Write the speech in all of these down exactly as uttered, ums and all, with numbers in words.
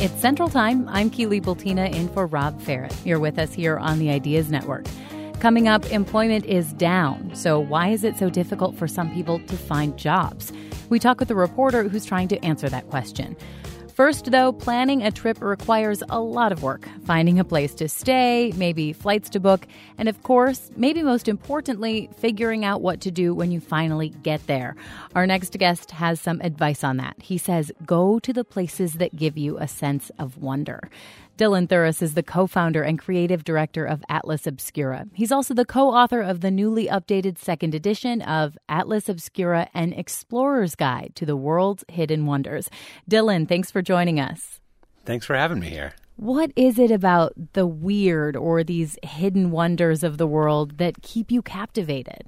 It's Central Time. I'm Keely Bultina in for Rob Farrett. You're with us here on the Ideas Network. Coming up, employment is down. So why is it so difficult for some people to find jobs? We talk with a reporter who's trying to answer that question. First, though, planning a trip requires a lot of work. Finding a place to stay, maybe flights to book, and of course, maybe most importantly, figuring out what to do when you finally get there. Our next guest has some advice on that. He says, go to the places that give you a sense of wonder. Dylan Thuras is the co-founder and creative director of Atlas Obscura. He's also the co-author of the newly updated second edition of Atlas Obscura, an explorer's guide to the world's hidden wonders. Dylan, thanks for joining us. Thanks for having me here. What is it about the weird or these hidden wonders of the world that keep you captivated?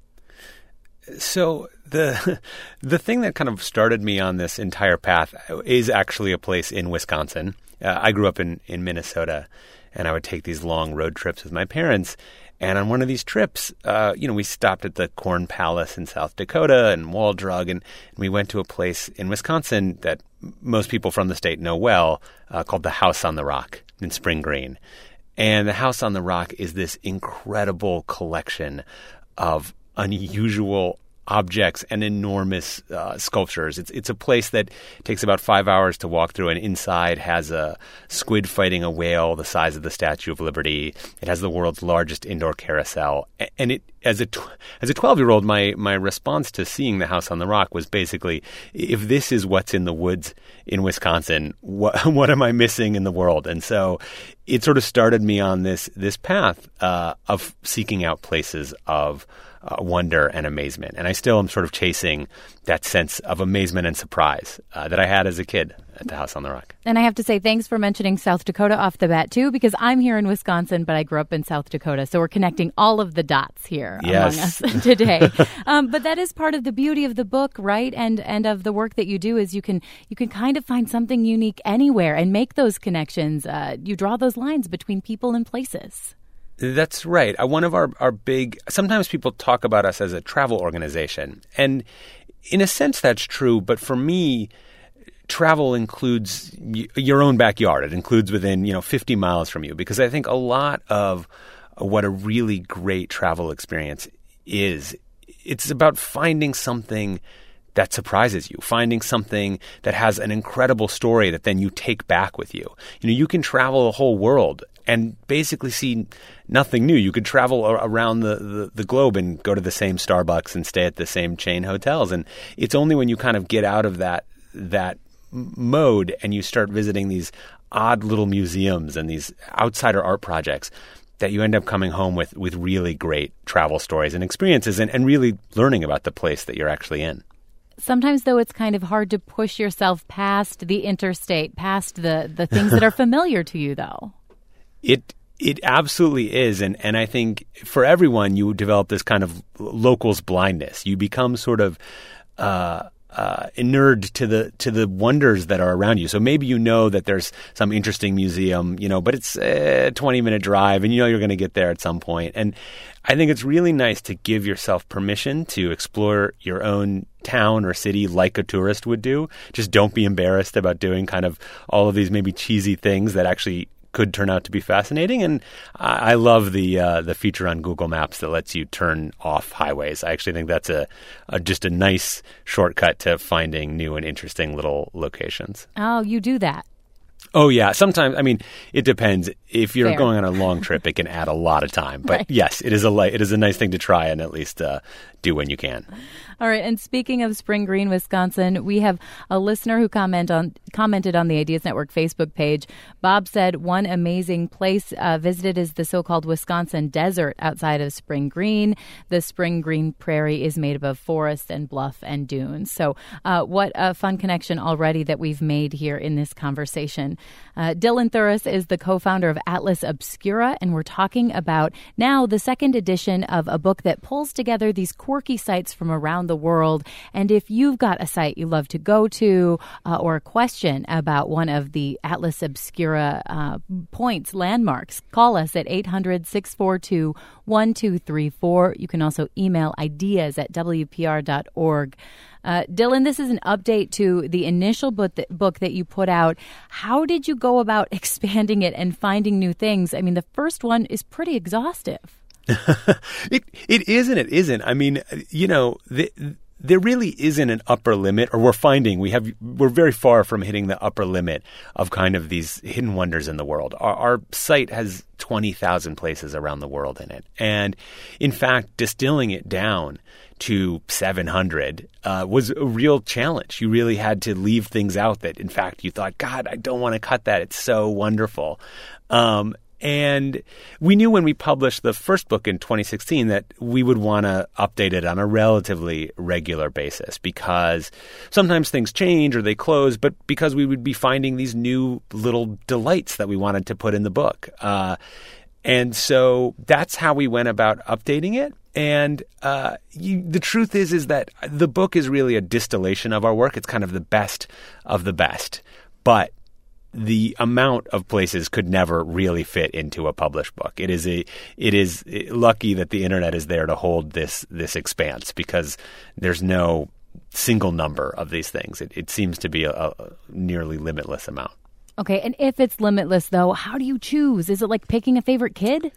So the the thing that kind of started me on this entire path is actually a place in Wisconsin. Uh, I grew up in, in Minnesota, and I would take these long road trips with my parents. And on one of these trips, uh, you know, we stopped at the Corn Palace in South Dakota and Wall Drug, and, and we went to a place in Wisconsin that most people from the state know well, uh, called the House on the Rock in Spring Green. And the House on the Rock is this incredible collection of unusual objects and enormous uh, sculptures. It's it's a place that takes about five hours to walk through, and inside has a squid fighting a whale the size of the Statue of Liberty. It has the world's largest indoor carousel. And it as a tw- as a twelve-year-old, my my response to seeing the House on the Rock was basically, if this is what's in the woods in Wisconsin, what what am I missing in the world? And so it sort of started me on this this path uh, of seeking out places of Uh, wonder and amazement. And I still am sort of chasing that sense of amazement and surprise uh, that I had as a kid at the House on the Rock. And I have to say thanks for mentioning South Dakota off the bat, too, because I'm here in Wisconsin, but I grew up in South Dakota. So we're connecting all of the dots here yes. among us today. um, but that is part of the beauty of the book, right? And and of the work that you do is you can you can kind of find something unique anywhere and make those connections. Uh, you draw those lines between people and places. That's right. Uh, one of our, our big, sometimes people talk about us as a travel organization. And in a sense, that's true. But for me, travel includes y- your own backyard. It includes within, you know, fifty miles from you. Because I think a lot of what a really great travel experience is, it's about finding something that surprises you, finding something that has an incredible story that then you take back with you. You know, you can travel a whole world and basically see nothing new. You could travel around the, the, the globe and go to the same Starbucks and stay at the same chain hotels. And it's only when you kind of get out of that that mode and you start visiting these odd little museums and these outsider art projects that you end up coming home with, with really great travel stories and experiences and, and really learning about the place that you're actually in. Sometimes, though, it's kind of hard to push yourself past the interstate, past the, the things that are familiar to you, though. It it absolutely is. And, and I think for everyone, you develop this kind of locals blindness. You become sort of uh, uh, inured to the to the wonders that are around you. So maybe you know that there's some interesting museum, you know, but it's a twenty-minute drive and you know you're going to get there at some point. And I think it's really nice to give yourself permission to explore your own town or city like a tourist would do. Just don't be embarrassed about doing kind of all of these maybe cheesy things that actually could turn out to be fascinating. And I, I love the uh, the feature on Google Maps that lets you turn off highways. I actually think that's a, a just a nice shortcut to finding new and interesting little locations. Oh, you do that. Oh, yeah. Sometimes, I mean, it depends. If you're Fair. going on a long trip, it can add a lot of time. But Right. yes, it is a li- it is a nice thing to try and at least uh, do when you can. All right. And speaking of Spring Green, Wisconsin, we have a listener who comment on commented on the Ideas Network Facebook page. Bob said one amazing place uh, visited is the so-called Wisconsin desert outside of Spring Green. The Spring Green prairie is made up of forest and bluff and dunes. So uh, what a fun connection already that we've made here in this conversation. Uh, Dylan Thuras is the co-founder of Atlas Obscura, and we're talking about now the second edition of a book that pulls together these quirky sites from around the world. And if you've got a site you love to go to uh, or a question about one of the Atlas Obscura uh, points, landmarks, call us at eight hundred, six four two, one two three four. You can also email ideas at w p r dot org. Uh, Dylan, this is an update to the initial book that, book that you put out. How did you go about expanding it and finding new things? I mean, the first one is pretty exhaustive. it it is and it isn't. I mean, you know, the, there really isn't an upper limit, or we're finding we have we're very far from hitting the upper limit of kind of these hidden wonders in the world. Our, our site has twenty thousand places around the world in it, and in fact, distilling it down to seven hundred uh, was a real challenge. You really had to leave things out that, in fact, you thought, God, I don't want to cut that. It's so wonderful. Um, And we knew when we published the first book in twenty sixteen that we would want to update it on a relatively regular basis, because sometimes things change or they close, but because we would be finding these new little delights that we wanted to put in the book. Uh, and so that's how we went about updating it. And uh, you, the truth is, is that the book is really a distillation of our work. It's kind of the best of the best. But the amount of places could never really fit into a published book. It is a, it is lucky that the internet is there to hold this this expanse, because there's no single number of these things. It, it seems to be a, a nearly limitless amount. Okay, and if it's limitless, though, how do you choose? Is it like picking a favorite kid?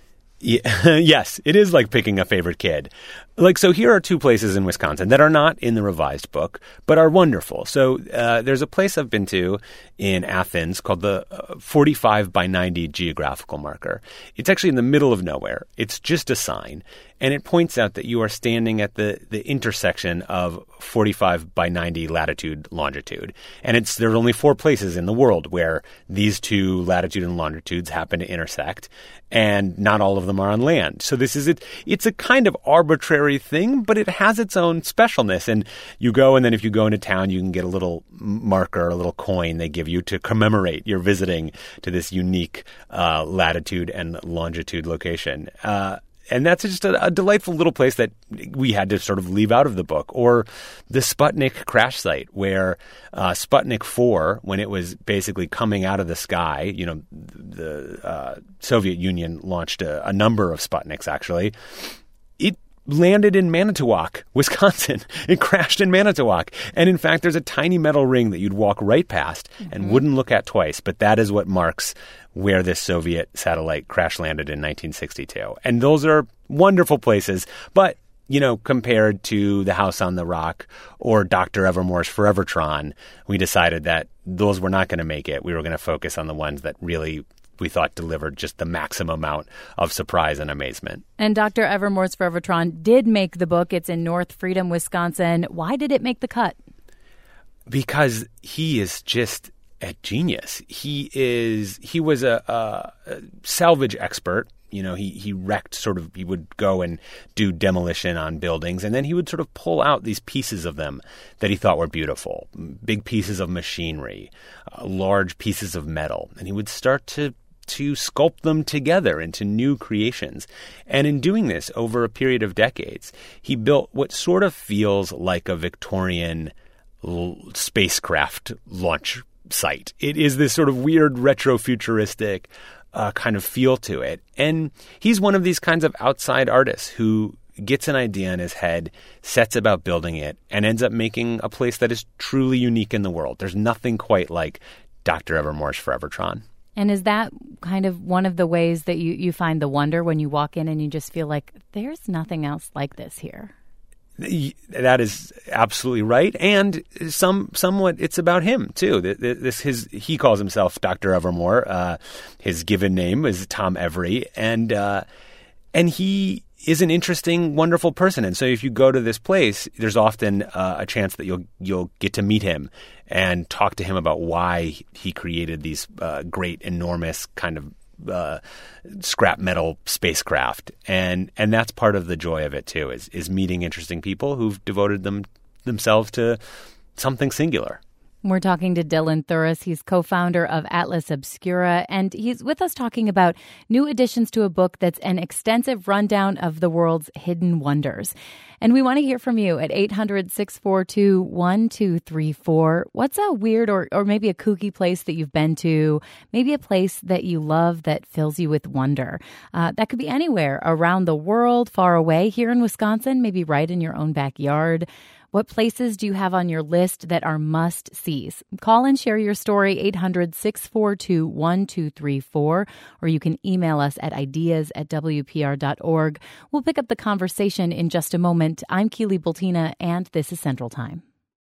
Yeah, yes, it is like picking a favorite kid. Like, so here are two places in Wisconsin that are not in the revised book, but are wonderful. So uh, there's a place I've been to in Athens called the uh, forty-five by ninety geographical marker. It's actually in the middle of nowhere. It's just a sign. And it points out that you are standing at the, the intersection of forty-five by ninety latitude, longitude. And it's there are only four places in the world where these two latitude and longitudes happen to intersect, and not all of them are on land. So this is it. It's a kind of arbitrary thing, but it has its own specialness. And you go, and then if you go into town, you can get a little marker, a little coin they give you to commemorate your visiting to this unique uh, latitude and longitude location. Uh, And that's just a, a delightful little place that we had to sort of leave out of the book. Or the Sputnik crash site, where uh, Sputnik four, when it was basically coming out of the sky, you know, the uh, Soviet Union launched a, a number of Sputniks, actually. It landed in Manitowoc, Wisconsin. It crashed in Manitowoc. And in fact, there's a tiny metal ring that you'd walk right past mm-hmm. and wouldn't look at twice. But that is what marks where this Soviet satellite crash landed in nineteen sixty-two. And those are wonderful places. But, you know, compared to the House on the Rock or Doctor Evermore's Forevertron, we decided that those were not going to make it. We were going to focus on the ones that really we thought delivered just the maximum amount of surprise and amazement. And Doctor Evermore's Forevertron did make the book. It's in North Freedom, Wisconsin. Why did it make the cut? Because he is just a genius. He is. He was a, a, a salvage expert. You know, he, he wrecked sort of, he would go and do demolition on buildings, and then he would sort of pull out these pieces of them that he thought were beautiful, big pieces of machinery, uh, large pieces of metal, and he would start to to sculpt them together into new creations. And in doing this over a period of decades, he built what sort of feels like a Victorian l- spacecraft launch site. It is this sort of weird retro-futuristic uh, kind of feel to it. And he's one of these kinds of outside artists who gets an idea in his head, sets about building it, and ends up making a place that is truly unique in the world. There's nothing quite like Doctor Evermore's Forevertron. And is that kind of one of the ways that you, you find the wonder when you walk in and you just feel like there's nothing else like this here? That is absolutely right, and some somewhat it's about him too. This his he calls himself Doctor Evermore. Uh, his given name is Tom Every, and uh, and he is an interesting, wonderful person. And so, if you go to this place, there's often uh, a chance that you'll you'll get to meet him and talk to him about why he created these uh, great, enormous kind of Uh, scrap metal spacecraft, and and that's part of the joy of it too, is is meeting interesting people who've devoted them themselves to something singular. We're talking to Dylan Thuras. He's co-founder of Atlas Obscura, and he's with us talking about new additions to a book that's an extensive rundown of the world's hidden wonders. And we want to hear from you at eight hundred, six four two, one two three four. What's a weird or, or maybe a kooky place that you've been to? Maybe a place that you love that fills you with wonder. Uh, that could be anywhere around the world, far away, here in Wisconsin, maybe right in your own backyard. What places do you have on your list that are must-sees? Call and share your story, eight hundred, six four two, one two three four, or you can email us at ideas at w p r dot org. We'll pick up the conversation in just a moment. I'm Keely Bultina, and this is Central Time.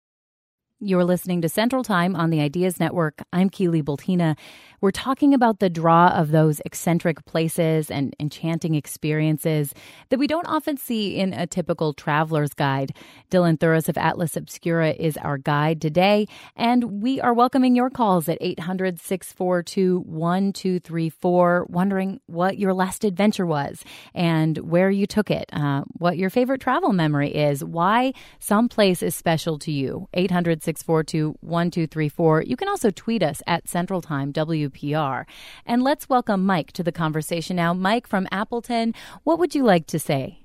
You're listening to Central Time on the Ideas Network. I'm Keely Bultina. We're talking about the draw of those eccentric places and enchanting experiences that we don't often see in a typical traveler's guide. Dylan Thuras of Atlas Obscura is our guide today, and we are welcoming your calls at eight hundred, six four two, one two three four, wondering what your last adventure was and where you took it, uh, what your favorite travel memory is, why some place is special to you. eight hundred, six four two, one two three four. You can also tweet us at Central Time W P R. And let's welcome Mike to the conversation now. Mike from Appleton, what would you like to say?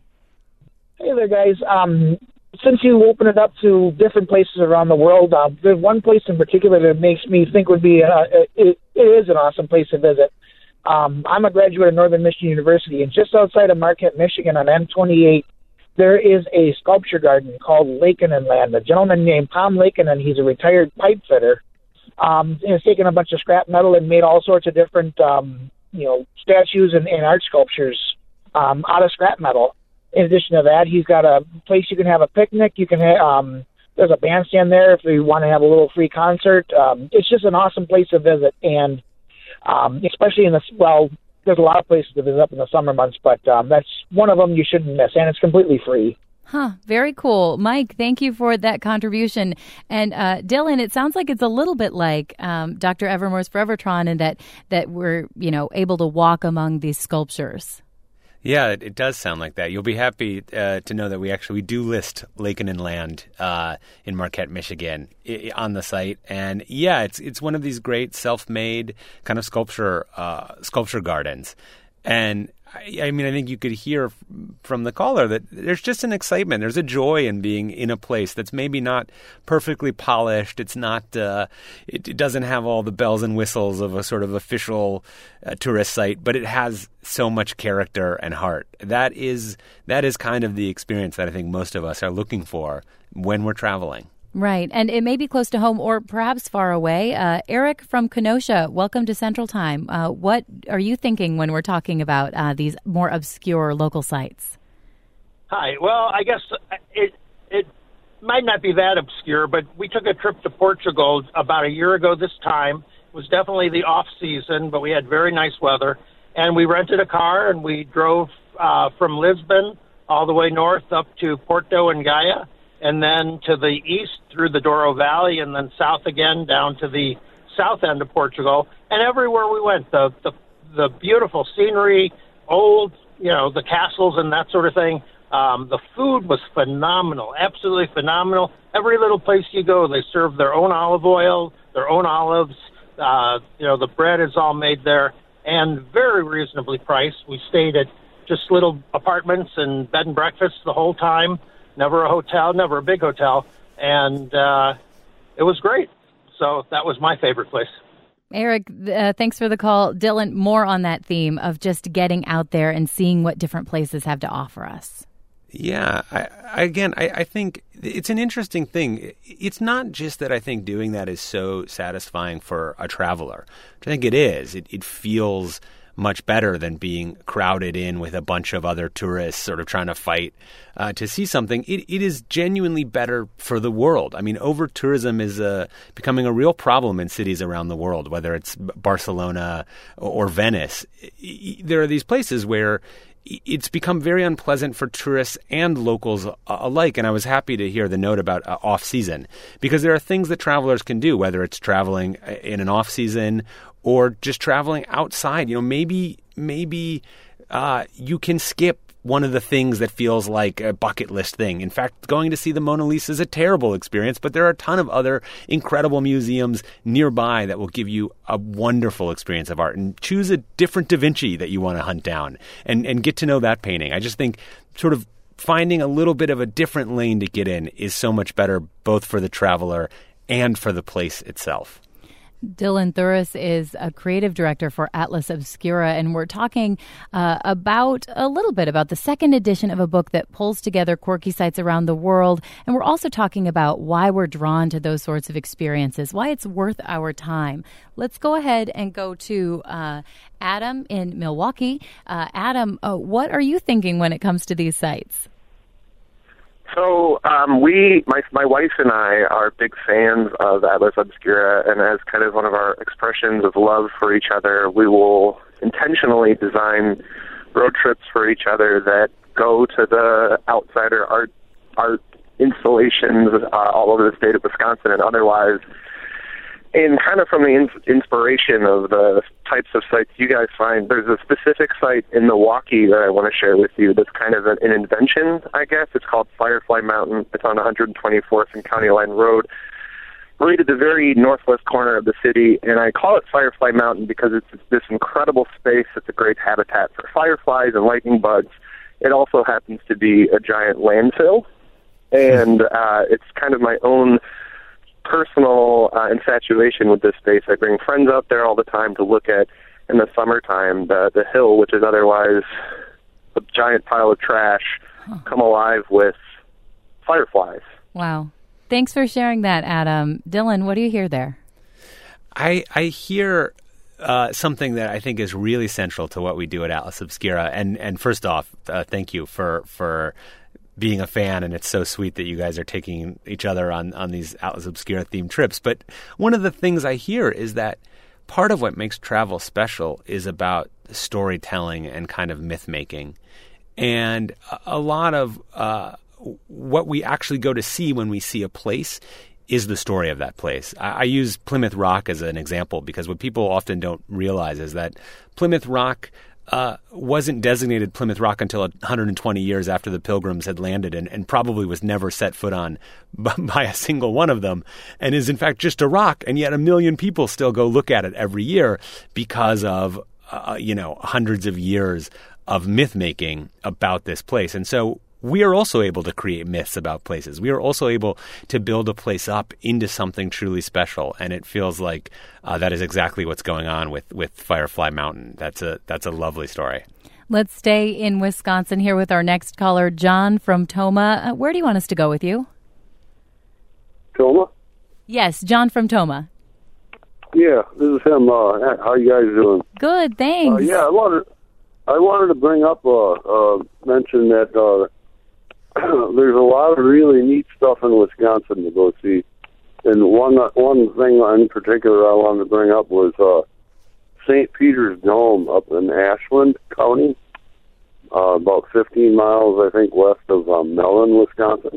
Hey there, guys. Um, since you opened it up to different places around the world, uh, there's one place in particular that makes me think would be, uh, it, it is an awesome place to visit. Um, I'm a graduate of Northern Michigan University, and just outside of Marquette, Michigan on M twenty-eight, there is a sculpture garden called Lakeinen Land. A gentleman named Tom Lakeinen, he's a retired pipe fitter, um, has taken a bunch of scrap metal and made all sorts of different, um, you know, statues and, and art sculptures um, out of scrap metal. In addition to that, he's got a place you can have a picnic. You can have, um, there's a bandstand there if you want to have a little free concert. Um, it's just an awesome place to visit, and um, especially in the, well, there's a lot of places to visit up in the summer months, but um, that's one of them you shouldn't miss, and it's completely free. Huh, very cool. Mike, thank you for that contribution. And uh, Dylan, it sounds like it's a little bit like um, Doctor Evermore's Forevertron in that, that we're, you know, able to walk among these sculptures. Yeah, it, it does sound like that. You'll be happy uh, to know that we actually we do list Lakeinen Land uh, in Marquette, Michigan, I- on the site. And yeah, it's it's one of these great self-made kind of sculpture uh, sculpture gardens. And I, I mean, I think you could hear from the caller that there's just an excitement. There's a joy in being in a place that's maybe not perfectly polished. It's not, uh, it, it doesn't have all the bells and whistles of a sort of official uh, tourist site, but it has so much character and heart. That is, that is kind of the experience that I think most of us are looking for when we're traveling. Right. And it may be close to home or perhaps far away. Uh, Eric from Kenosha, welcome to Central Time. Uh, what are you thinking when we're talking about uh, these more obscure local sites? Hi. Well, I guess it it might not be that obscure, but we took a trip to Portugal about a year ago this time. It was definitely the off-season, but we had very nice weather. And we rented a car, and we drove uh, from Lisbon all the way north up to Porto and Gaia, and then to the east through the Douro Valley, and then south again down to the south end of Portugal. And everywhere we went, the the, the beautiful scenery, old, you know, the castles and that sort of thing. Um, the food was phenomenal, absolutely phenomenal. Every little place you go, they serve their own olive oil, their own olives. Uh, you know, the bread is all made there, and very reasonably priced. We stayed at just little apartments and bed and breakfasts the whole time. Never a hotel, never a big hotel, and uh, it was great. So that was my favorite place. Eric, uh, thanks for the call. Dylan, more on that theme of just getting out there and seeing what different places have to offer us. Yeah, I, I, again, I, I think it's an interesting thing. It's not just that I think doing that is so satisfying for a traveler, which I think it is. It, it feels much better than being crowded in with a bunch of other tourists sort of trying to fight uh, to see something. It, it is genuinely better for the world. I mean, over-tourism is uh, becoming a real problem in cities around the world, whether it's Barcelona or Venice. There are these places where it's become very unpleasant for tourists and locals alike. And I was happy to hear the note about uh, off-season, because there are things that travelers can do, whether it's traveling in an off-season or just traveling outside. You know, maybe maybe uh, you can skip one of the things that feels like a bucket list thing. In fact, going to see the Mona Lisa is a terrible experience, but there are a ton of other incredible museums nearby that will give you a wonderful experience of art. And choose a different Da Vinci that you want to hunt down and, and get to know that painting. I just think sort of finding a little bit of a different lane to get in is so much better, both for the traveler and for the place itself. Dylan Thuras is a creative director for Atlas Obscura, and we're talking uh, about a little bit about the second edition of a book that pulls together quirky sites around the world. And we're also talking about why we're drawn to those sorts of experiences, why it's worth our time. Let's go ahead and go to uh, Adam in Milwaukee. Uh, Adam, uh, what are you thinking when it comes to these sites? So um, we, my my wife and I, are big fans of Atlas Obscura, and as kind of one of our expressions of love for each other, we will intentionally design road trips for each other that go to the outsider art art installations uh, all over the state of Wisconsin and otherwise. And kind of from the in- inspiration of the types of sites you guys find, there's a specific site in Milwaukee that I want to share with you that's kind of an, an invention, I guess. It's called Firefly Mountain. It's on one hundred twenty-fourth and County Line Road, right at the very northwest corner of the city. And I call it Firefly Mountain because it's this incredible space. It's a great habitat for fireflies and lightning bugs. It also happens to be a giant landfill. And uh, it's kind of my own personal uh, infatuation with this space. I bring friends out there all the time to look at, in the summertime, the the hill, which is otherwise a giant pile of trash, huh. come alive with fireflies. Wow. Thanks for sharing that, Adam. Dylan, what do you hear there? I I hear uh, something that I think is really central to what we do at Atlas Obscura. And and first off, uh, thank you for for being a fan, and it's so sweet that you guys are taking each other on, on these Atlas Obscura themed trips. But one of the things I hear is that part of what makes travel special is about storytelling and kind of myth making. And a lot of uh, what we actually go to see when we see a place is the story of that place. I, I use Plymouth Rock as an example because what people often don't realize is that Plymouth Rock Uh, wasn't designated Plymouth Rock until one hundred twenty years after the Pilgrims had landed, and, and probably was never set foot on by, by a single one of them, and is in fact just a rock, and yet a million people still go look at it every year because of uh, you know hundreds of years of myth making about this place. And so we are also able to create myths about places. We are also able to build a place up into something truly special, and it feels like uh, that is exactly what's going on with, with Firefly Mountain. That's a that's a lovely story. Let's stay in Wisconsin here with our next caller, John from Tomah. Uh, where do you want us to go with you? Tomah? Yes, John from Tomah. Yeah, this is him. Uh, how you guys doing? Good, thanks. Uh, yeah, I wanted I wanted to bring up uh, uh, mention that. Uh, There's a lot of really neat stuff in Wisconsin to go see. And one one thing in particular I wanted to bring up was uh, Saint Peter's Dome up in Ashland County, uh, about fifteen miles, I think, west of um, Mellon, Wisconsin.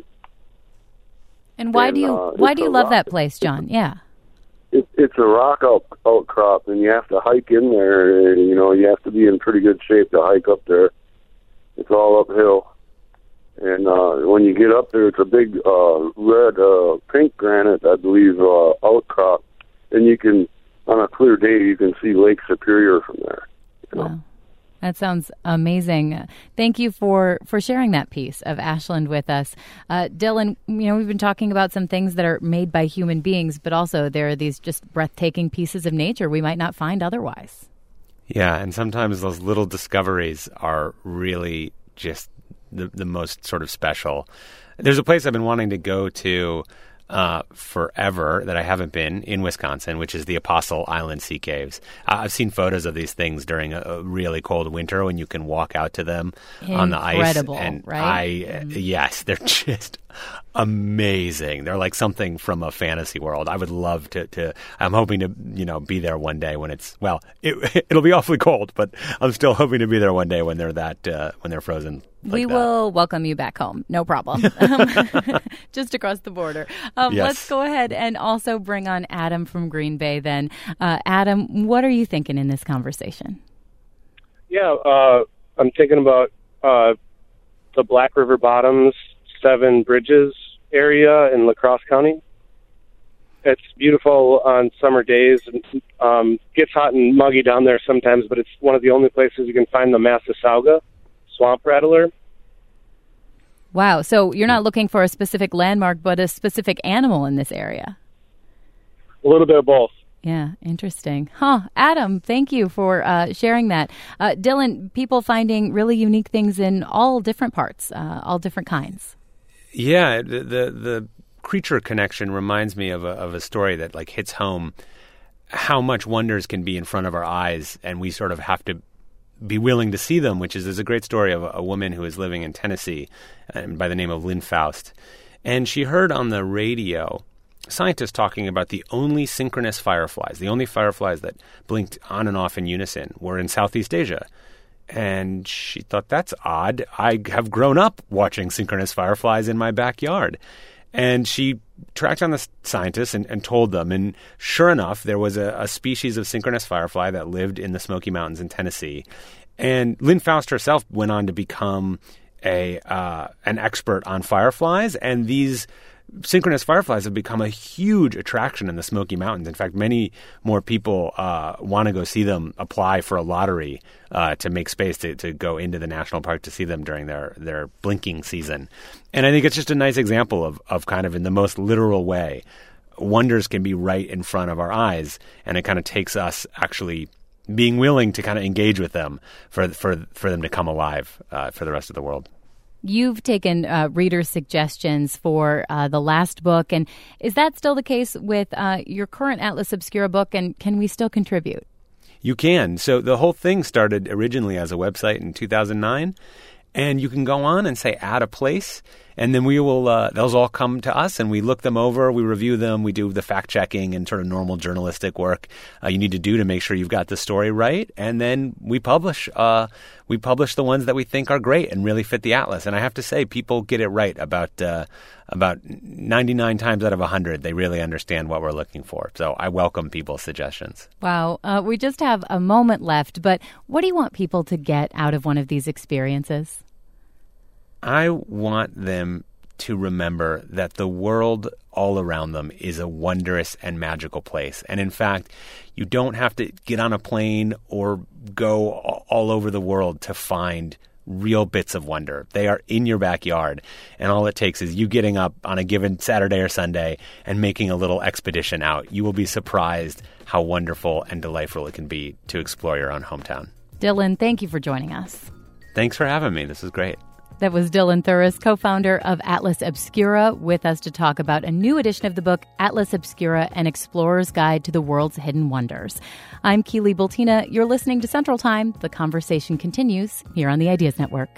And why and, do you uh, why do you love rock, that place, John? Yeah. It, it's a rock out, outcrop, and you have to hike in there. And, you know, you have to be in pretty good shape to hike up there. It's all uphill. And uh, when you get up there, it's a big uh, red, uh, pink granite, I believe, uh, outcrop. And you can, on a clear day, you can see Lake Superior from there. You know? Wow. That sounds amazing. Thank you for, for sharing that piece of Ashland with us. Uh, Dylan, you know, we've been talking about some things that are made by human beings, but also there are these just breathtaking pieces of nature we might not find otherwise. Yeah, and sometimes those little discoveries are really just The, the most sort of special. There's a place I've been wanting to go to uh, forever that I haven't been in Wisconsin, which is the Apostle Island Sea Caves. Uh, I've seen photos of these things during a, a really cold winter when you can walk out to them Incredible, on the ice. Incredible, and right? I, mm. yes, they're just amazing. They're like something from a fantasy world. I would love to, to I'm hoping to, you know, be there one day when it's, well, it, it'll be awfully cold, but I'm still hoping to be there one day when they're that, uh, when they're frozen. Like we that. will welcome you back home. No problem. um, just across the border. Um, yes. Let's go ahead and also bring on Adam from Green Bay then. Uh, Adam, what are you thinking in this conversation? Yeah, uh, I'm thinking about uh, the Black River Bottoms, Seven Bridges area in La Crosse County. It's beautiful on summer days. Um, gets hot and muggy down there sometimes, but it's one of the only places you can find the Massasauga swamp rattler. Wow. So you're not looking for a specific landmark, but a specific animal in this area. A little bit of both. Yeah, interesting. Huh. Adam, thank you for uh, sharing that. Uh, Dylan, people finding really unique things in all different parts, uh, all different kinds. Yeah, the, the the creature connection reminds me of a of a story that like hits home how much wonders can be in front of our eyes, and we sort of have to be willing to see them, which is there's a great story of a, a woman who is living in Tennessee um, by the name of Lynn Faust. And she heard on the radio scientists talking about the only synchronous fireflies, the only fireflies that blinked on and off in unison were in Southeast Asia. And she thought, that's odd. I have grown up watching synchronous fireflies in my backyard. And she tracked down the scientists and, and told them. And sure enough, there was a, a species of synchronous firefly that lived in the Smoky Mountains in Tennessee. And Lynn Faust herself went on to become a uh, an expert on fireflies. And these synchronous fireflies have become a huge attraction in the Smoky Mountains. In fact, many more people uh, want to go see them, apply for a lottery uh, to make space to, to go into the national park to see them during their, their blinking season. And I think it's just a nice example of, of kind of in the most literal way, wonders can be right in front of our eyes. And it kind of takes us actually being willing to kind of engage with them for, for, for them to come alive uh, for the rest of the world. You've taken uh, reader suggestions for uh, the last book, and is that still the case with uh, your current Atlas Obscura book, and can we still contribute? You can. So the whole thing started originally as a website in two thousand nine, and you can go on and say add a place, and then we will, uh, those all come to us, and we look them over, we review them, we do the fact-checking and sort of normal journalistic work uh, you need to do to make sure you've got the story right, and then we publish uh, we publish the ones that we think are great and really fit the Atlas. And I have to say, people get it right about uh, about ninety-nine times out of one hundred. They really understand what we're looking for. So I welcome people's suggestions. Wow. Uh, we just have a moment left, but what do you want people to get out of one of these experiences? I want them to remember that the world all around them is a wondrous and magical place. And in fact, you don't have to get on a plane or go all over the world to find real bits of wonder. They are in your backyard. And all it takes is you getting up on a given Saturday or Sunday and making a little expedition out. You will be surprised how wonderful and delightful it can be to explore your own hometown. Dylan, thank you for joining us. Thanks for having me. This is great. That was Dylan Thuras, co-founder of Atlas Obscura, with us to talk about a new edition of the book, Atlas Obscura, An Explorer's Guide to the World's Hidden Wonders. I'm Keely Bultina. You're listening to Central Time. The conversation continues here on the Ideas Network.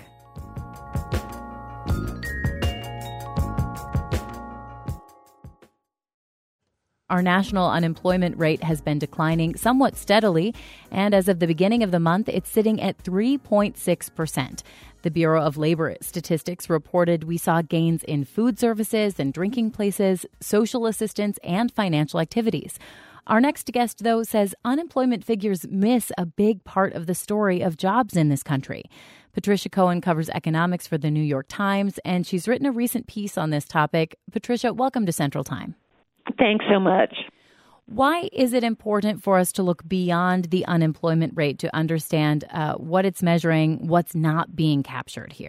Our national unemployment rate has been declining somewhat steadily, and as of the beginning of the month, it's sitting at three point six percent. The Bureau of Labor Statistics reported we saw gains in food services and drinking places, social assistance, and financial activities. Our next guest, though, says unemployment figures miss a big part of the story of jobs in this country. Patricia Cohen covers economics for the New York Times, and she's written a recent piece on this topic. Patricia, welcome to Central Time. Thanks so much. Why is it important for us to look beyond the unemployment rate to understand uh, what it's measuring, what's not being captured here?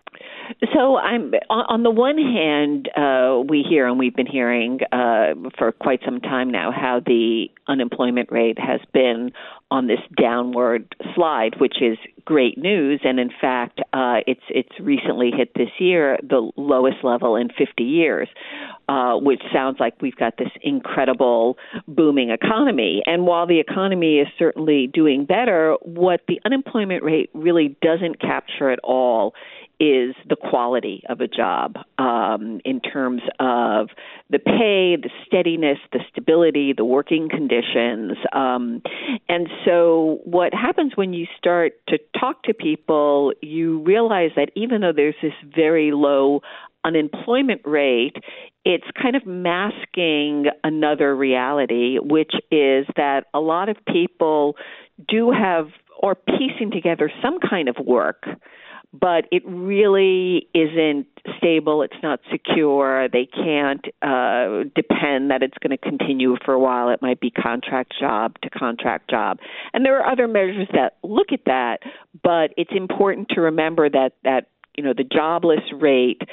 So I'm on the one hand, uh, we hear, and we've been hearing uh, for quite some time now, how the unemployment rate has been on this downward slide, which is great news. And in fact, uh, it's it's recently hit this year the lowest level in fifty years, uh, which sounds like we've got this incredible booming economy. And while the economy is certainly doing better, what the unemployment rate really doesn't capture at all is the quality of a job um, in terms of the pay, the steadiness, the stability, the working conditions. Um, and so what happens when you start to talk to people, you realize that even though there's this very low unemployment rate, it's kind of masking another reality, which is that a lot of people do have or piecing together some kind of work, but it really isn't stable. It's not secure. They can't uh, depend that it's going to continue for a while. It might be contract job to contract job. And there are other measures that look at that, but it's important to remember that that you know, the jobless rate,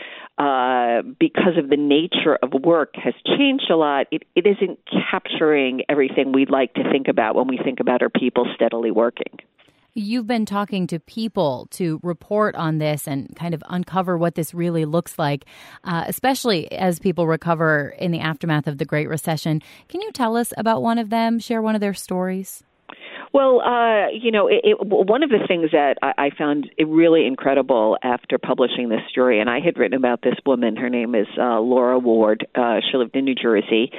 uh, because of the nature of work, has changed a lot. It, it isn't capturing everything we'd like to think about when we think about our people steadily working. You've been talking to people to report on this and kind of uncover what this really looks like, uh, especially as people recover in the aftermath of the Great Recession. Can you tell us about one of them, share one of their stories? Well, uh, you know, it, it, one of the things that I, I found really incredible after publishing this story, and I had written about this woman, her name is uh, Laura Ward. Uh, she lived in New Jersey,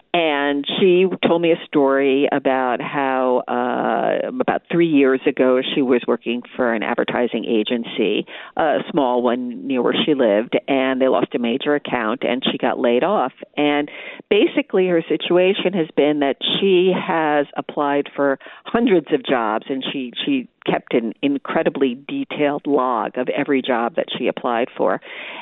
and she told me a story about how uh, about three years ago she was working for an advertising agency, a small one near where she lived, and they lost a major account, and she got laid off. And basically her situation has been that she has applied for hundreds of jobs, and she, she kept an incredibly detailed log of every job that she applied for.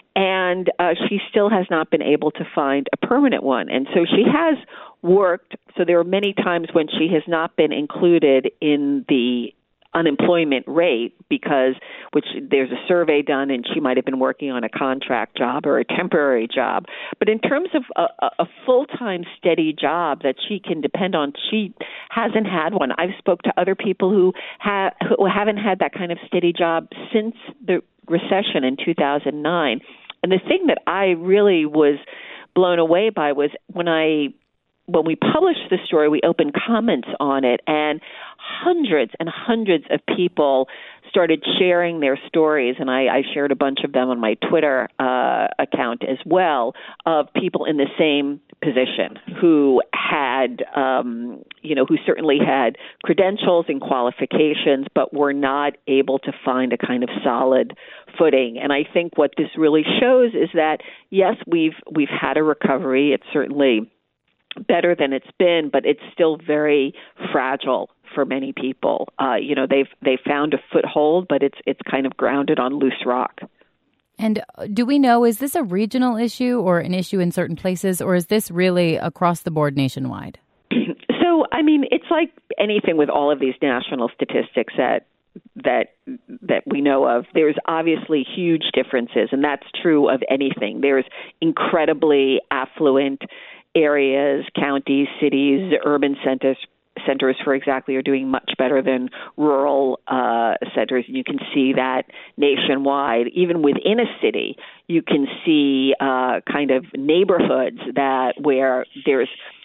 And uh, she still has not been able to find a permanent one. And so she has worked. So there are many times when she has not been included in the unemployment rate because which there's a survey done and she might have been working on a contract job or a temporary job. But in terms of a, a full-time steady job that she can depend on, she hasn't had one. I've spoke to other people who, ha- who haven't had that kind of steady job since the recession in two thousand nine. And the thing that I really was blown away by was when I when we published the story, we opened comments on it, and hundreds and hundreds of people started sharing their stories, and I, I shared a bunch of them on my Twitter uh, account as well, of people in the same position who had, um, you know, who certainly had credentials and qualifications, but were not able to find a kind of solid footing. And I think what this really shows is that, yes, we've we've had a recovery. It's certainly better than it's been, but it's still very fragile for many people. Uh, you know, they've they found a foothold, but it's it's kind of grounded on loose rock. And do we know, is this a regional issue or an issue in certain places, or is this really across the board nationwide? So, I mean, it's like anything with all of these national statistics that that that we know of. There's obviously huge differences, and that's true of anything. There's incredibly affluent areas, counties, cities, urban centers, centers, for exactly, are doing much better than rural uh, centers. You can see that nationwide. Even within a city, you can see uh, kind of neighborhoods that where there's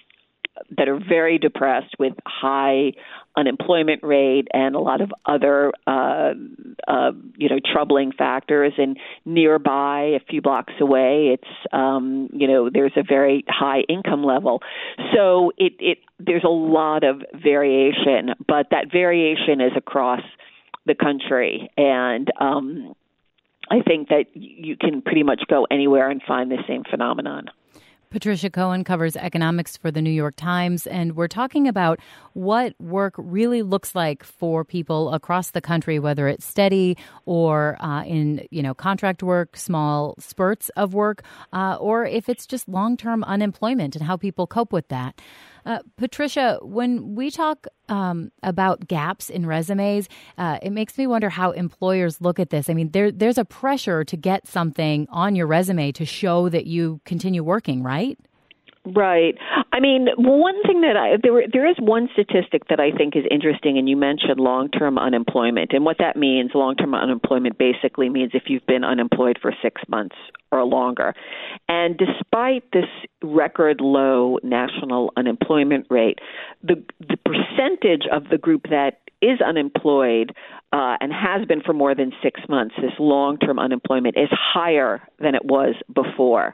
that are very depressed with high unemployment rate and a lot of other, uh, uh, you know, troubling factors. And nearby, a few blocks away, it's, um, you know, there's a very high income level. So it, it there's a lot of variation, but that variation is across the country. And um, I think that you can pretty much go anywhere and find the same phenomenon. Patricia Cohen covers economics for the New York Times, and we're talking about what work really looks like for people across the country, whether it's steady or uh, in, you know, contract work, small spurts of work, uh, or if it's just long-term unemployment and how people cope with that. Uh, Patricia, when we talk um, about gaps in resumes, uh, it makes me wonder how employers look at this. I mean, there, there's a pressure to get something on your resume to show that you continue working, right? Right. I mean, one thing that I there there is one statistic that I think is interesting, and you mentioned long-term unemployment. And what that means, long-term unemployment basically means if you've been unemployed for six months or longer. And despite this record low national unemployment rate, the the percentage of the group that is unemployed uh, and has been for more than six months, this long-term unemployment, is higher than it was before.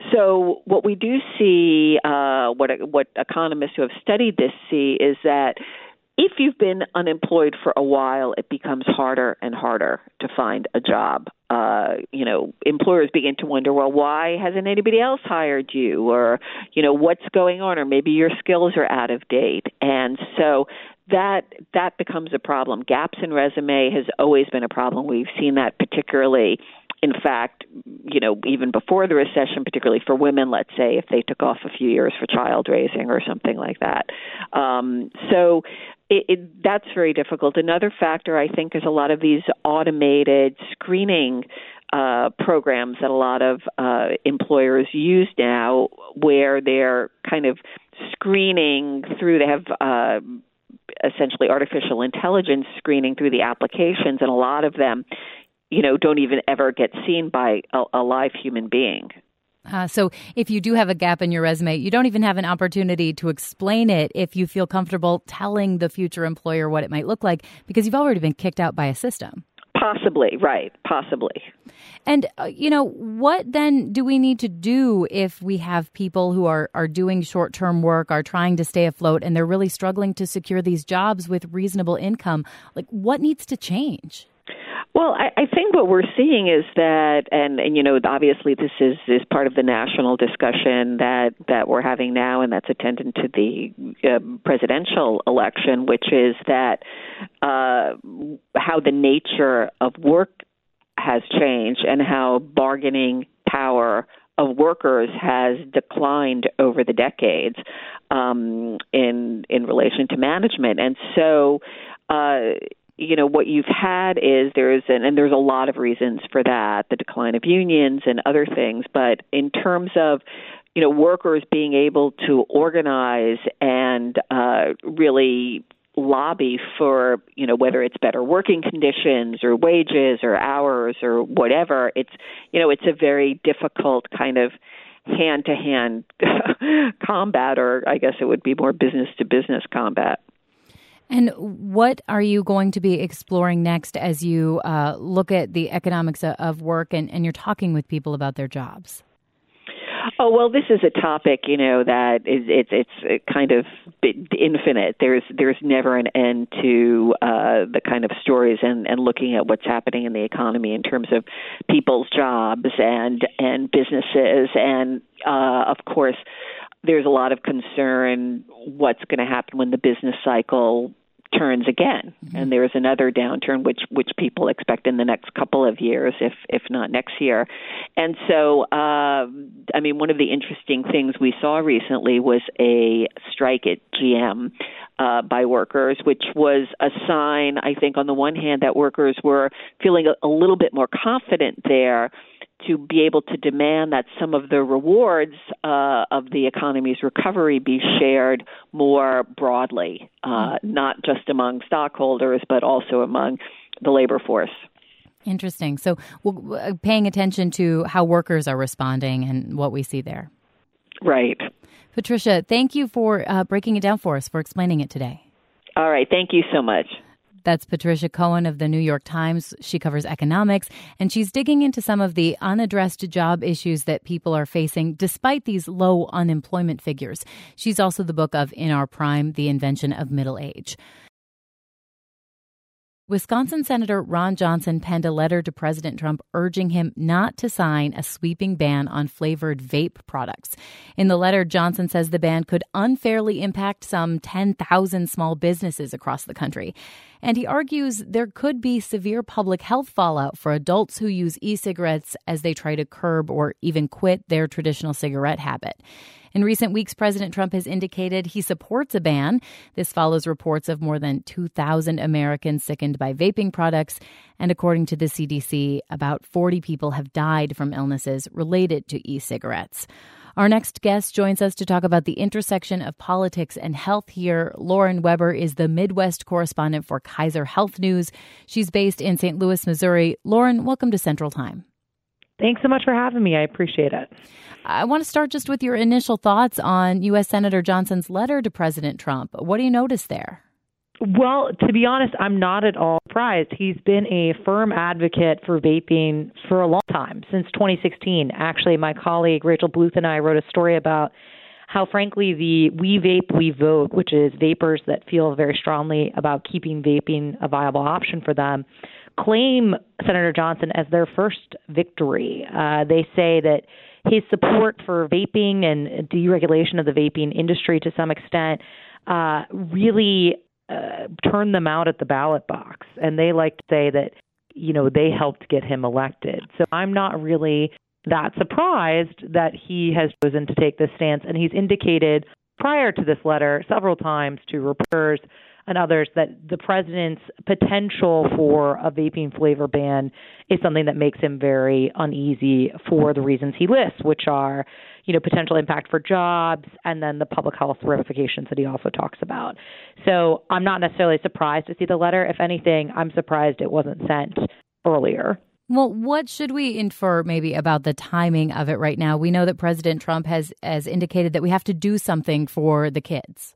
So what we do see, uh, what what economists who have studied this see, is that if you've been unemployed for a while, it becomes harder and harder to find a job. Uh, you know, employers begin to wonder, well, why hasn't anybody else hired you? Or, you know, what's going on? Or maybe your skills are out of date. And so that that becomes a problem. Gaps in resume has always been a problem. We've seen that particularly, in fact, you know, even before the recession, particularly for women, let's say, if they took off a few years for child raising or something like that. Um, so it, it, that's very difficult. Another factor, I think, is a lot of these automated screening uh, programs that a lot of uh, employers use now, where they're kind of screening through, they have uh, essentially artificial intelligence screening through the applications, and a lot of them, you know, don't even ever get seen by a, a live human being. Uh, so if you do have a gap in your resume, you don't even have an opportunity to explain it if you feel comfortable telling the future employer what it might look like, because you've already been kicked out by a system. Possibly, right, possibly. And, uh, you know, what then do we need to do if we have people who are, are doing short-term work, are trying to stay afloat, and they're really struggling to secure these jobs with reasonable income? Like, what needs to change? Well, I, I think what we're seeing is that, and, and you know, obviously this is, is part of the national discussion that, that we're having now, and that's attendant to the uh, presidential election, which is that uh, how the nature of work has changed and how bargaining power of workers has declined over the decades um, in in relation to management. And so, uh, you know, what you've had is there's an, and there's a lot of reasons for that, the decline of unions and other things. But in terms of, you know, workers being able to organize and uh, really lobby for, you know, whether it's better working conditions or wages or hours or whatever, it's, you know, it's a very difficult kind of hand-to-hand combat, or I guess it would be more business-to-business combat. And what are you going to be exploring next as you uh, look at the economics of work and, and you're talking with people about their jobs? Oh, well, this is a topic, you know, that is it's it's kind of infinite. There's there's never an end to uh, the kind of stories and, and looking at what's happening in the economy in terms of people's jobs and and businesses. And, uh, of course, there's a lot of concern what's going to happen when the business cycle turns again. Mm-hmm. And there's another downturn, which which people expect in the next couple of years, if if not next year. And so, uh, I mean, one of the interesting things we saw recently was a strike at G M uh, by workers, which was a sign, I think, on the one hand, that workers were feeling a, a little bit more confident there to be able to demand that some of the rewards uh, of the economy's recovery be shared more broadly, uh, not just among stockholders, but also among the labor force. Interesting. So well, paying attention to how workers are responding and what we see there. Right. Patricia, thank you for uh, breaking it down for us, for explaining it today. All right. Thank you so much. That's Patricia Cohen of the New York Times. She covers economics, and she's digging into some of the unaddressed job issues that people are facing despite these low unemployment figures. She's also the book of In Our Prime, The Invention of Middle Age. Wisconsin Senator Ron Johnson penned a letter to President Trump urging him not to sign a sweeping ban on flavored vape products. In the letter, Johnson says the ban could unfairly impact some ten thousand small businesses across the country. And he argues there could be severe public health fallout for adults who use e-cigarettes as they try to curb or even quit their traditional cigarette habit. In recent weeks, President Trump has indicated he supports a ban. This follows reports of more than two thousand Americans sickened by vaping products. And according to the C D C, about forty people have died from illnesses related to e-cigarettes. Our next guest joins us to talk about the intersection of politics and health here. Lauren Weber is the Midwest correspondent for Kaiser Health News. She's based in Saint Louis, Missouri. Lauren, welcome to Central Time. Thanks so much for having me. I appreciate it. I want to start just with your initial thoughts on U S. Senator Johnson's letter to President Trump. What do you notice there? Well, to be honest, I'm not at all surprised. He's been a firm advocate for vaping for a long time, since twenty sixteen. Actually, my colleague Rachel Bluth and I wrote a story about how, frankly, the We Vape, We Vote, which is vapors that feel very strongly about keeping vaping a viable option for them, claim Senator Johnson as their first victory. Uh, they say that his support for vaping and deregulation of the vaping industry to some extent uh, really uh, turned them out at the ballot box. And they like to say that, you know, they helped get him elected. So I'm not really that surprised that he has chosen to take this stance. And he's indicated prior to this letter several times to reporters and others, that the president's potential for a vaping flavor ban is something that makes him very uneasy for the reasons he lists, which are, you know, potential impact for jobs and then the public health ramifications that he also talks about. So I'm not necessarily surprised to see the letter. If anything, I'm surprised it wasn't sent earlier. Well, what should we infer maybe about the timing of it right now? We know that President Trump has, has indicated that we have to do something for the kids.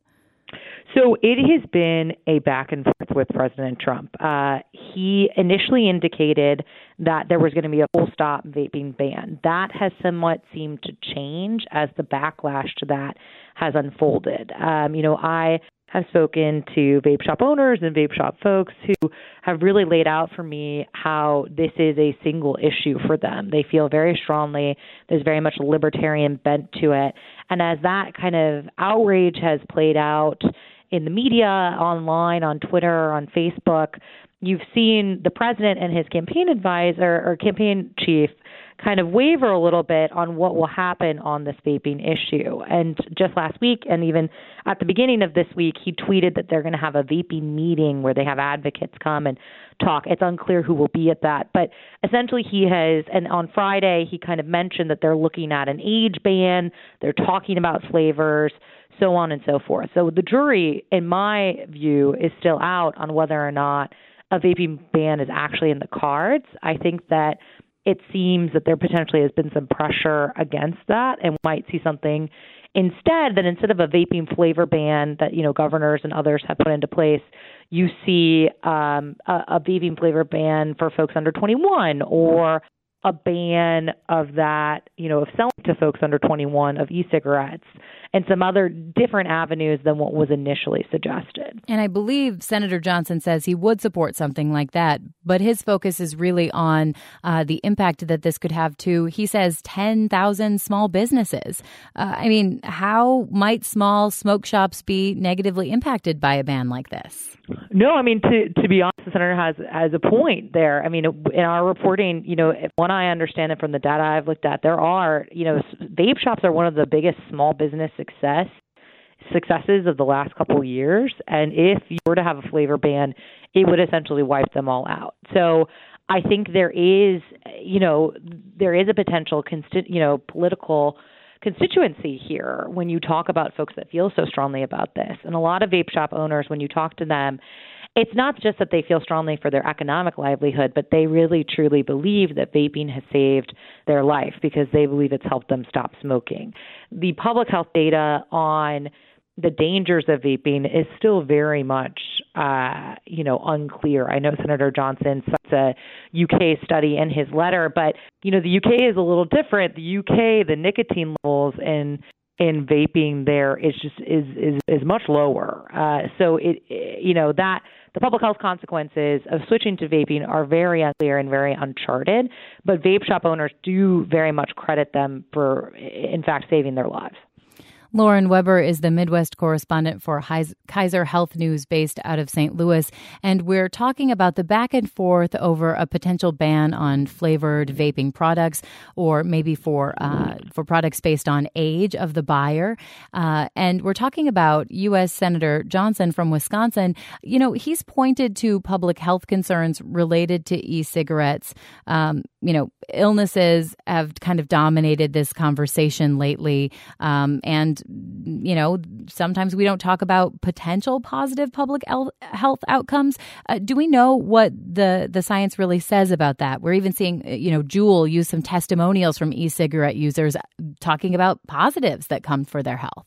So it has been a back and forth with President Trump. Uh, he initially indicated that there was going to be a full stop vaping ban. That has somewhat seemed to change as the backlash to that has unfolded. Um, you know, I have spoken to vape shop owners and vape shop folks who have really laid out for me how this is a single issue for them. They feel very strongly there's very much a libertarian bent to it. And as that kind of outrage has played out in the media, online, on Twitter, on Facebook, you've seen the president and his campaign advisor or campaign chief kind of waver a little bit on what will happen on this vaping issue. And just last week, and even at the beginning of this week, he tweeted that they're going to have a vaping meeting where they have advocates come and talk. It's unclear who will be at that. But essentially he has, and on Friday, he kind of mentioned that they're looking at an age ban. They're talking about flavors, so on and so forth. So the jury, in my view, is still out on whether or not a vaping ban is actually in the cards. I think that it seems that there potentially has been some pressure against that, and we might see something instead, that instead of a vaping flavor ban that, you know, governors and others have put into place, you see um, a, a vaping flavor ban for folks under twenty-one, or a ban of that, you know, of selling to folks under twenty-one of e-cigarettes, and some other different avenues than what was initially suggested. And I believe Senator Johnson says he would support something like that, but his focus is really on uh, the impact that this could have to, he says, ten thousand small businesses. Uh, I mean, how might small smoke shops be negatively impacted by a ban like this? No, I mean, to to be honest, the senator has has a point there. I mean, in our reporting, you know, when I understand it from the data I've looked at, there are, you know, vape shops are one of the biggest small business success successes of the last couple of years. And if you were to have a flavor ban, it would essentially wipe them all out. So I think there is, you know, there is a potential, consti- you know, political constituency here when you talk about folks that feel so strongly about this. And a lot of vape shop owners, when you talk to them, it's not just that they feel strongly for their economic livelihood, but they really truly believe that vaping has saved their life because they believe it's helped them stop smoking. The public health data on the dangers of vaping is still very much, uh, you know, unclear. I know Senator Johnson cites a U K study in his letter, but, you know, the U K is a little different. The U K, the nicotine levels in in vaping there is just is is, is much lower. Uh, so it, you know, that the public health consequences of switching to vaping are very unclear and very uncharted. But vape shop owners do very much credit them for, in fact, saving their lives. Lauren Weber is the Midwest correspondent for Kaiser Health News based out of Saint Louis, and we're talking about the back and forth over a potential ban on flavored vaping products, or maybe for uh, for products based on age of the buyer. Uh, and we're talking about U S Senator Johnson from Wisconsin. You know, he's pointed to public health concerns related to e-cigarettes. Um, you know, illnesses have kind of dominated this conversation lately, um, and you know, sometimes we don't talk about potential positive public health outcomes. Uh, do we know what the, the science really says about that? We're even seeing, you know, Juul use some testimonials from e-cigarette users talking about positives that come for their health.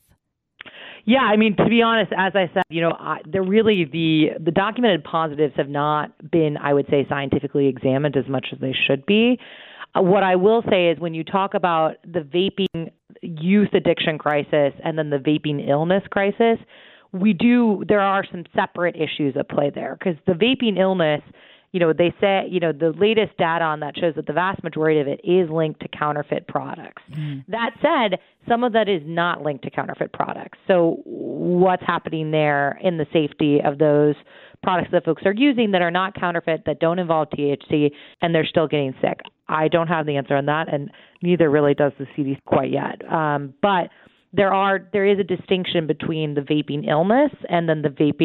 Yeah, I mean, to be honest, as I said, you know, I, they're really the the documented positives have not been, I would say, scientifically examined as much as they should be. Uh, what I will say is when you talk about the vaping youth addiction crisis and then the vaping illness crisis, we do, there are some separate issues at play there, because the vaping illness, you know, they say, you know, the latest data on that shows that the vast majority of it is linked to counterfeit products. Mm. That said, some of that is not linked to counterfeit products. So what's happening there in the safety of those products that folks are using that are not counterfeit, that don't involve T H C, and they're still getting sick? I don't have the answer on that, and neither really does the C D C quite yet. Um, but there are there is a distinction between the vaping illness and then the vaping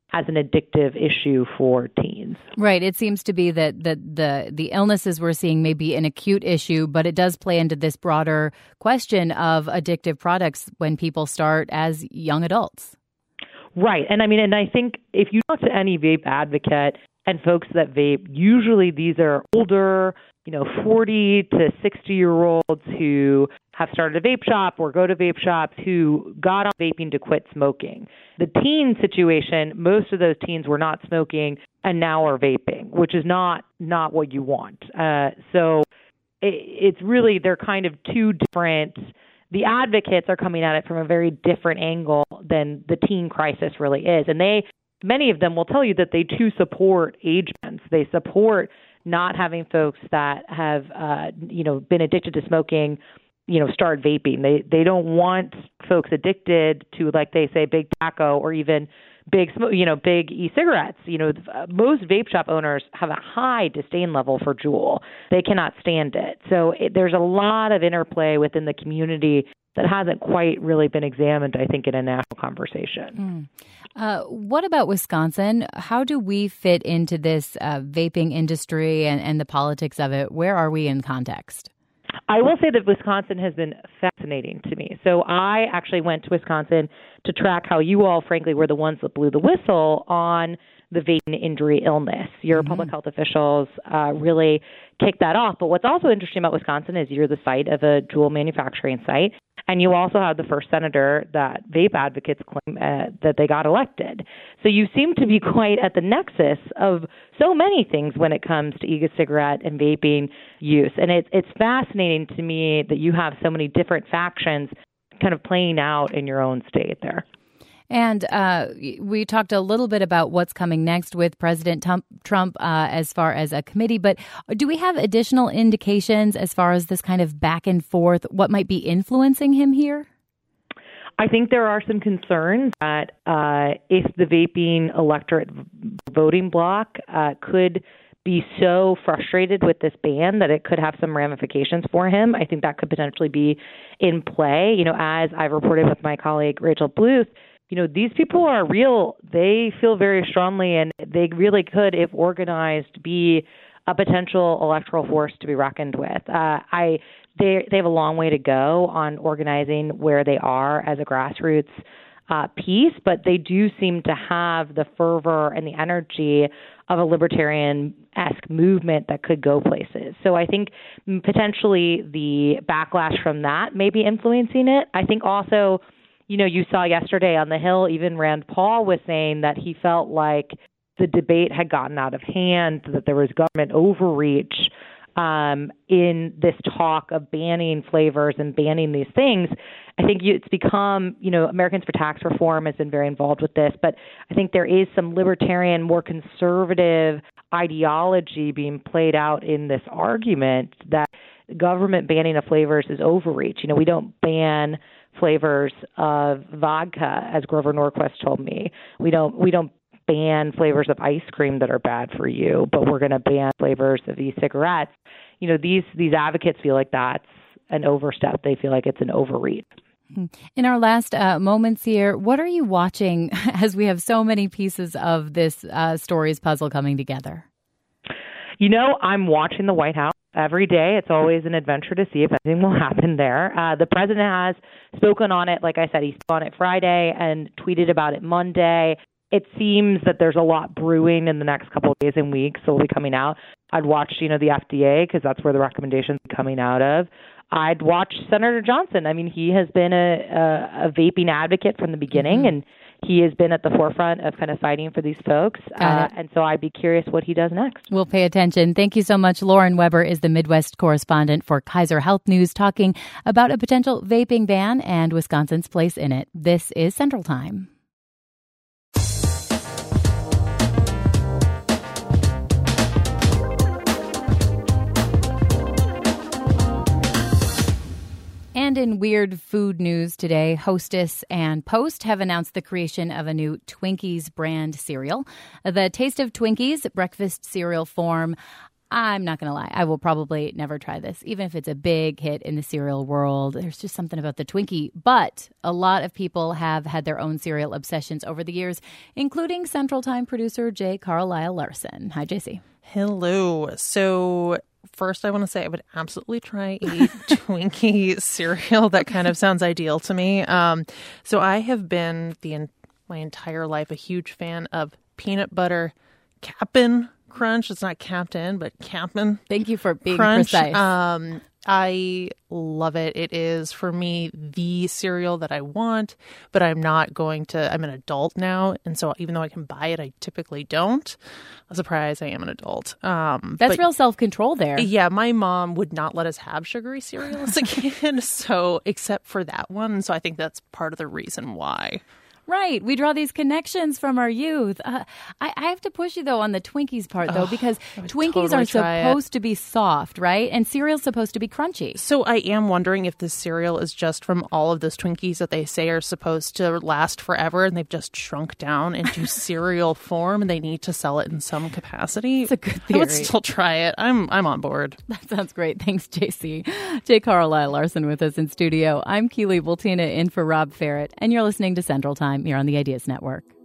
as an addictive issue for teens. Right. It seems to be that the, the, the illnesses we're seeing may be an acute issue, but it does play into this broader question of addictive products when people start as young adults. Right. And I mean, and I think if you talk to any vape advocate and folks that vape, usually these are older, you know, forty to sixty year olds who have started a vape shop or go to vape shops who got on vaping to quit smoking. The teen situation, most of those teens were not smoking and now are vaping, which is not not what you want. Uh, so it, it's really, they're kind of two different, the advocates are coming at it from a very different angle than the teen crisis really is. And they, many of them will tell you that they too support age bands. They support not having folks that have, uh, you know, been addicted to smoking, you know, start vaping. They they don't want folks addicted to, like they say, big tobacco or even big, you know, big e-cigarettes. You know, most vape shop owners have a high disdain level for Juul. They cannot stand it. So it, there's a lot of interplay within the community that hasn't quite really been examined, I think, in a national conversation. Mm. Uh, what about Wisconsin? How do we fit into this uh, vaping industry and, and the politics of it? Where are we in context? I will say that Wisconsin has been fascinating to me. So I actually went to Wisconsin to track how you all, frankly, were the ones that blew the whistle on the vaping injury illness. Your mm-hmm. public health officials uh, really kicked that off. But what's also interesting about Wisconsin is you're the site of a Juul manufacturing site, and you also have the first senator that vape advocates claim uh, that they got elected. So you seem to be quite at the nexus of so many things when it comes to e-cigarette and vaping use. And it's it's fascinating to me that you have so many different factions kind of playing out in your own state there. And uh, we talked a little bit about what's coming next with President Trump uh, as far as a committee, but do we have additional indications as far as this kind of back and forth, what might be influencing him here? I think there are some concerns that uh, if the vaping electorate voting bloc uh, could be so frustrated with this ban that it could have some ramifications for him. I think that could potentially be in play. You know, as I've reported with my colleague Rachel Bluth, you know, these people are real. They feel very strongly, and they really could, if organized, be a potential electoral force to be reckoned with. Uh, I they they have a long way to go on organizing where they are as a grassroots uh, piece, but they do seem to have the fervor and the energy of a libertarian-esque movement that could go places. So I think potentially the backlash from that may be influencing it. I think also, you know, you saw yesterday on the Hill, even Rand Paul was saying that he felt like the debate had gotten out of hand, that there was government overreach um, in this talk of banning flavors and banning these things. I think you, it's become, you know, Americans for Tax Reform has been very involved with this, but I think there is some libertarian, more conservative ideology being played out in this argument that government banning of flavors is overreach. You know, we don't ban flavors of vodka, as Grover Norquist told me. We don't we don't ban flavors of ice cream that are bad for you, but we're going to ban flavors of e-cigarettes. You know, these these advocates feel like that's an overstep. They feel like it's an overreach. In our last uh, moments here, what are you watching as we have so many pieces of this uh, stories puzzle coming together? You know, I'm watching the White House every day. It's always an adventure to see if anything will happen there. Uh, the president has spoken on it. Like I said, he spoke on it Friday and tweeted about it Monday. It seems that there's a lot brewing in the next couple of days and weeks, so it'll be coming out. I'd watch, you know, the F D A because that's where the recommendations are coming out of. I'd watch Senator Johnson. I mean, he has been a, a, a vaping advocate from the beginning, mm-hmm. and he has been at the forefront of kind of fighting for these folks. Uh, and so I'd be curious what he does next. We'll pay attention. Thank you so much. Lauren Weber is the Midwest correspondent for Kaiser Health News, talking about a potential vaping ban and Wisconsin's place in it. This is Central Time. And in weird food news today, Hostess and Post have announced the creation of a new Twinkies brand cereal. The Taste of Twinkies breakfast cereal form I'm not going to lie. I will probably never try this, even if it's a big hit in the cereal world. There's just something about the Twinkie. But a lot of people have had their own cereal obsessions over the years, including Central Time producer J. Carlisle Larson. Hi, J C. Hello. So first, I want to say I would absolutely try a Twinkie cereal. That kind of sounds ideal to me. Um, so I have been the my entire life a huge fan of peanut butter Cap'n Crunch. It's not Captain, but Cap'n. Thank you for being Crunch. precise. Um, I love it. It is, for me, the cereal that I want, but I'm not going to, I'm an adult now. And so even though I can buy it, I typically don't. A surprise, I am an adult. Um, That's but, real self-control there. Yeah, my mom would not let us have sugary cereal as a kid, so except for that one. So I think that's part of the reason why. Right. We draw these connections from our youth. Uh, I, I have to push you, though, on the Twinkies part, though, Oh, because I would Twinkies totally are try it. supposed to be soft, right? And cereal's supposed to be crunchy. So I am wondering if this cereal is just from all of those Twinkies that they say are supposed to last forever, and they've just shrunk down into cereal form, and they need to sell it in some capacity. It's a good I would theory. still try it. I'm I'm on board. That sounds great. Thanks, J C. J. Carlisle Larson with us in studio. I'm Keely Bultina in for Rob Ferret, and you're listening to Central Time here on the Ideas Network.